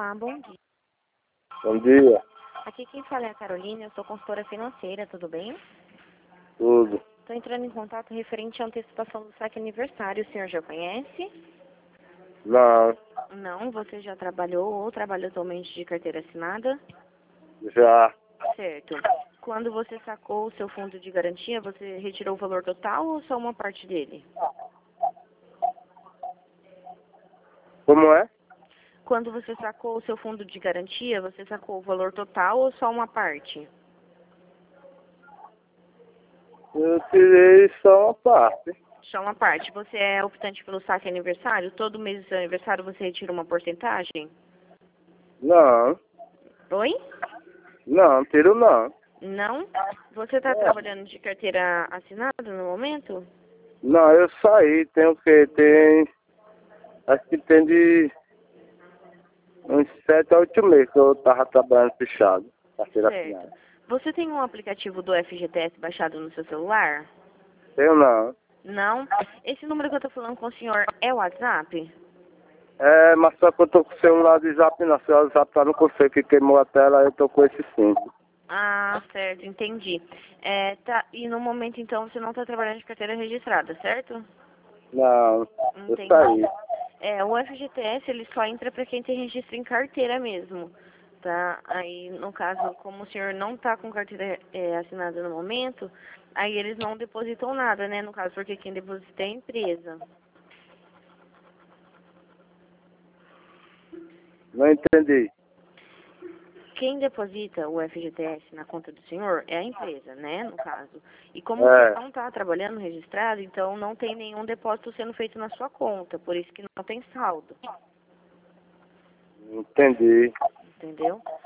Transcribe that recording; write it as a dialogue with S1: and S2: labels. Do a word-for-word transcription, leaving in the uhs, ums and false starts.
S1: Olá, bom dia.
S2: Bom dia,
S1: Aqui quem fala é a Carolina, eu sou consultora financeira, tudo bem?
S2: tudo.
S1: Estou entrando em contato referente à antecipação do saque aniversário. O senhor já conhece?
S2: Não,
S1: Não, você já trabalhou ou trabalha atualmente de carteira assinada?
S2: já.
S1: Certo. Quando você sacou o seu fundo de garantia, você retirou o valor total ou só uma parte dele?
S2: Como é?
S1: Quando você sacou o seu fundo de garantia, você sacou o valor total ou só uma parte?
S2: Eu tirei só uma parte.
S1: Só uma parte. Você é optante pelo saque aniversário? Todo mês do seu aniversário você retira uma porcentagem?
S2: Não,
S1: Oi?
S2: não, tiro não.
S1: Não? Você está
S2: É.
S1: trabalhando de carteira assinada no momento?
S2: Não, eu saí, tem o quê? Tem, acho que tem de uns sete a oito meses que eu tava trabalhando fechado, carteira
S1: Certo.
S2: assinada.
S1: Você tem um aplicativo do F G T S baixado no seu celular?
S2: Tenho não.
S1: Não? Esse número que eu estou falando com o senhor é o WhatsApp?
S2: É, mas só que eu tô com o celular de zap não, o celular de zap tá no conselho que queimou a tela, eu tô com esse sim.
S1: Ah, certo, entendi. É, tá, e no momento então você não está trabalhando de carteira registrada, certo?
S2: Não, eu
S1: Entendi.
S2: saí.
S1: É, o F G T S ele só entra para quem tem registro em carteira mesmo, tá? Aí, no caso, como o senhor não está com carteira é, assinada no momento, aí eles não depositam nada, né? No caso, porque quem deposita é a empresa.
S2: Não entendi.
S1: Quem deposita o F G T S na conta do senhor é a empresa, né? No caso. E como o senhor
S2: É,
S1: não está trabalhando registrado, então não tem nenhum depósito sendo feito na sua conta, por isso que não tem saldo,
S2: entendi.
S1: entendeu?